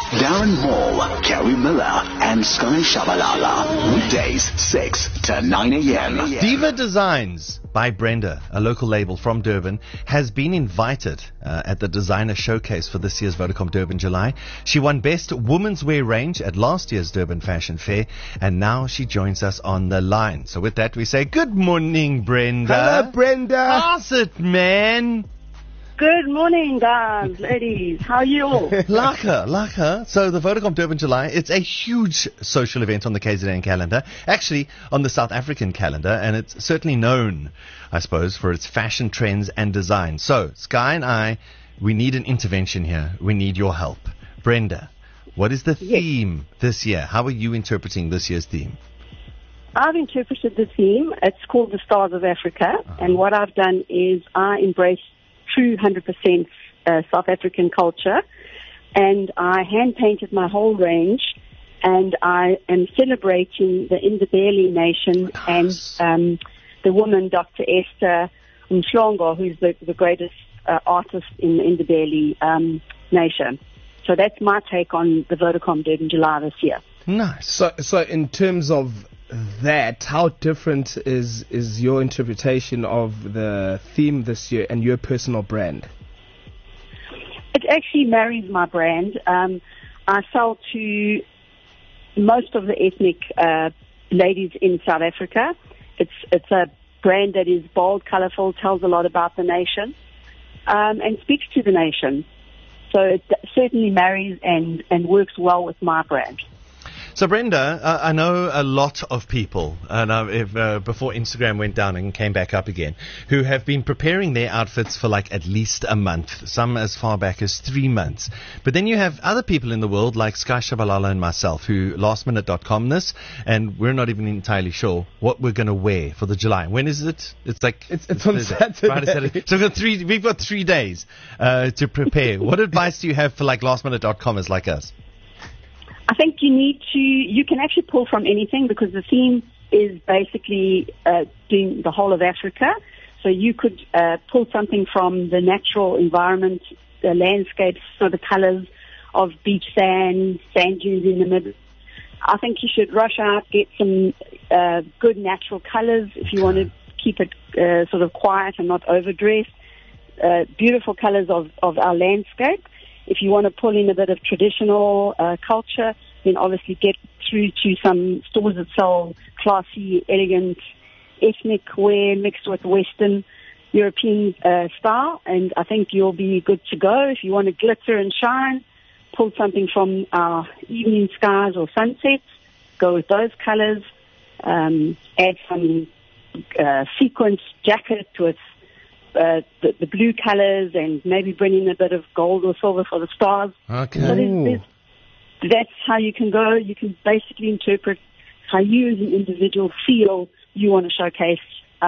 Darren Hall, Kerry Miller, and Sky Shabalala. Weekdays, 6 to 9 a.m. Diva Designs by Brenda, a local label from Durban, has been invited at the designer showcase for this year's Vodacom Durban July. She won Best Women's Wear Range at last year's Durban Fashion Fair, and now she joins us on the line. So with that, we say good morning, Brenda. Hello, Brenda. How's it, man? Good morning, guys, ladies. How are you all? Like her. So the Vodacom Durban July, it's a huge social event on the KZN calendar, actually on the South African calendar, and it's certainly known, I suppose, for its fashion trends and design. So Sky and I, we need an intervention here. We need your help. Brenda, what is the theme this year? How are you interpreting this year's theme? I've interpreted the theme. It's called the Stars of Africa, and what I've done is I embrace true 100% South African culture, and I hand-painted my whole range, and I am celebrating the Indabeli nation and the woman, Dr. Esther Mhlongo, who's the greatest artist in the Indabeli nation. So that's my take on the Vodacom Durban July this year. Nice. So in terms of that, how different is your interpretation of the theme this year and your personal brand? It actually marries my brand. I sell to most of the ethnic ladies in South Africa. It's a brand that is bold, colorful, tells a lot about the nation, and speaks to the nation. So it certainly marries and works well with my brand. So Brenda, I know a lot of people, and before Instagram went down and came back up again, who have been preparing their outfits for like at least a month, some as far back as 3 months. But then you have other people in the world like Sky Shabalala and myself who lastminute.com this, and we're not even entirely sure what we're going to wear for the July. When is it? It's like it's on Saturday. Friday, Saturday. So we've got 3 days to prepare. What advice do you have for like lastminute.comers like us? I think you can actually pull from anything because the theme is basically doing the whole of Africa. So you could pull something from the natural environment, the landscapes, so the colors of beach sand dunes in the middle. I think you should rush out, get some good natural colors if you want to keep it sort of quiet and not overdressed. Beautiful colors of our landscape. If you want to pull in a bit of traditional culture, then obviously get through to some stores that sell classy, elegant, ethnic wear mixed with Western European style, and I think you'll be good to go. If you want to glitter and shine, pull something from our evening skies or sunsets, go with those colors. Add some sequence jacket with the blue colors, and maybe bring in a bit of gold or silver for the stars. Okay. So that's how you can go. You can basically interpret how you as an individual feel you want to showcase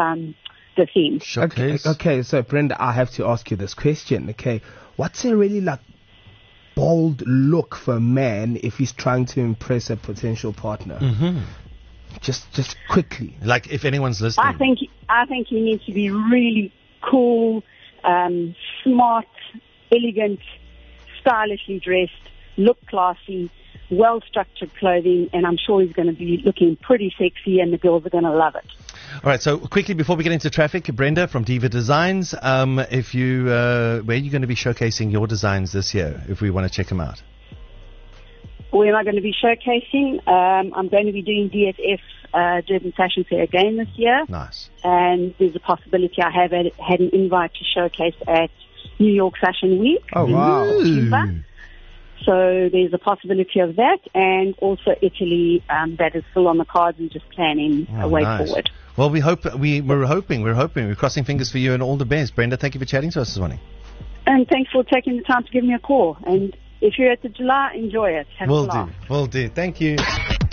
the theme. Okay, so Brenda, I have to ask you this question. Okay, what's a really like bold look for a man if he's trying to impress a potential partner? Mm-hmm. Just quickly. Like if anyone's listening. I think he needs to be really cool, smart, elegant, stylishly dressed, look classy, well-structured clothing, and I'm sure he's going to be looking pretty sexy, and the girls are going to love it. All right, so quickly before we get into traffic, Brenda from Diva Designs, where are you going to be showcasing your designs this year, if we want to check them out? Where am I going to be showcasing? I'm going to be doing DFF Durban Fashion Fair again this year. Nice. And there's a possibility I have had an invite to showcase at New York Fashion Week. Oh, wow. September. So there's a possibility of that, and also Italy, that is still on the cards and just planning a way forward. Well, we're hoping. We're crossing fingers for you, and all the best. Brenda, thank you for chatting to us this morning. And thanks for taking the time to give me a call. And if you're at the July, enjoy it. Have a laugh. Will do. Thank you.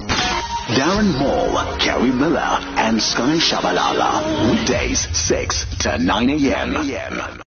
Darren Hall, Kerry Miller, and Sky Shabalala. Weekdays, 6 to 9 a.m.